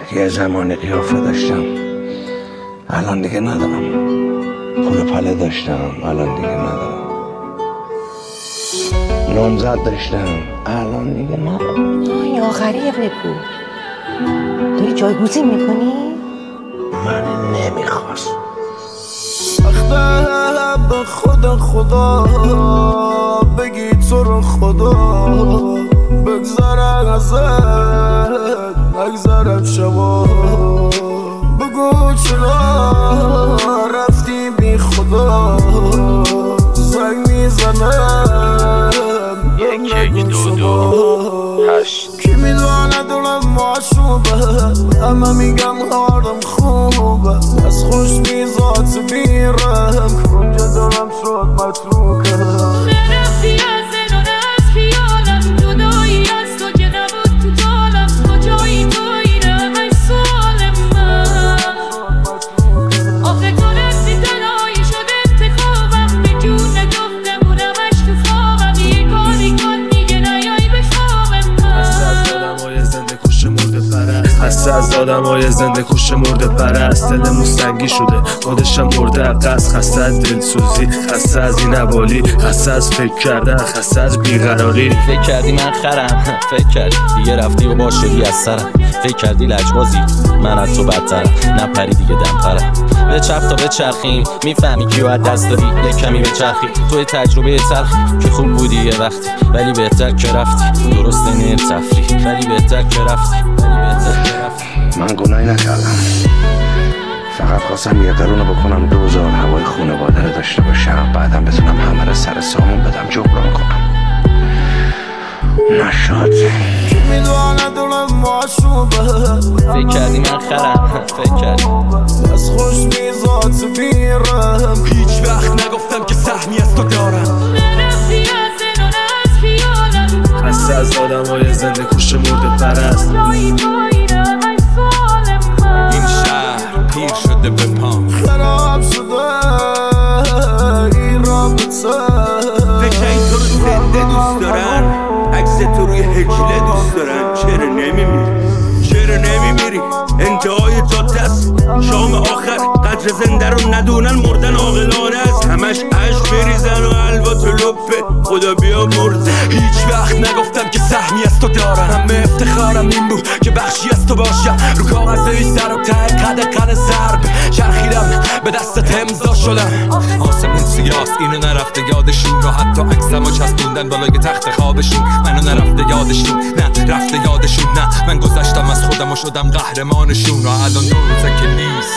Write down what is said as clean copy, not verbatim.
یه زمانی قیافه داشتم الان دیگه ندارم، پول پله داشتم الان دیگه ندارم، نامزد داشتم الان دیگه ندارم. این آخری ابن پول داری جایگزین میکنی؟ من نمیخواست سخته به خدا بگی تو رو خدا بگذره ازت نگذرد شبا بگو چرا رفتی بی خدا زنگ میزنم 1 2 2 8 کی میدونه دلم معشوبه همه میگن حالم خوبه از خوش میزات بیرم کنجا دلم شد متروکه نرفتی از زنان از خیالم جدایی از تو که نبود تو طالم کجایی تو اینه ای سال من آخه تو رفتی تنهایی شد انتخابم به جون گفته بودمش تو خوابم یه کاری کن دیگه نیایی به خواب من خسته از آدمای زنده کش مرده پرست دل موسنگی شده خودشم مرده قصد خسته از دلسوزی خسته از این عوالی خسته از فکر کردن خسته از بیقراری فکر کردی من خرم فکر کردی دیگه رفتی و با شدی از سرم فکر کردی لجبازی من از تو بدترم نپری دیگه دمترم به چرخ تا به چرخیم میفهمی کیو از دست دادی یه کمی به چرخی توی تجربه تلخی که خوب بودی یه وقتی ولی بهتر که رفتی درسته نه تفریح ولی بهتر که رفتی من گناهی نکردم، فقط خواستم یه قرونه بکنم 2000 هوای خونواده رو داشته باشم بعدم بتونم همه رو سر سامون بدم جبران کنم. نشد. کی میدونه دلم معشوبه فکر کردی من خرم فکر کردی از خوش میزات بیرم هیچ وقت نگفتم که سهمی از تو دارم نرفتی از زنان از خیالم خسته از آدمای زنده کش مرده پرست جایی تو اینه ای سال من این شهر پیر شده به پام خراب شده این رابطه فکر این تو رو زنده دوست دارن عکس تو روی هجله دوست دارن چرا نمیمیری انتهای جاده است شام آخر قدر زنده رو ندونن مردن عاقلانه است همش عشق بریزن و حلوا تو لپه خدا بیا مرده هیچ وقت نگفتم که سهمی از تو دارم همه افتخارم این بود که بخشی از تو باشم رو کاغذ ای سر و ته قد ضرب چرخیدم به دستت امضا شدم آسمون سیاست اینو نرفته یادشون و حتی عکسمو چسبوندن بالای تخت خوابشون منو نرفته یادشون نه رفته یادشون نه من گذشتم از خودم و شدم قهرمانشون و الان 2 روزه که نیست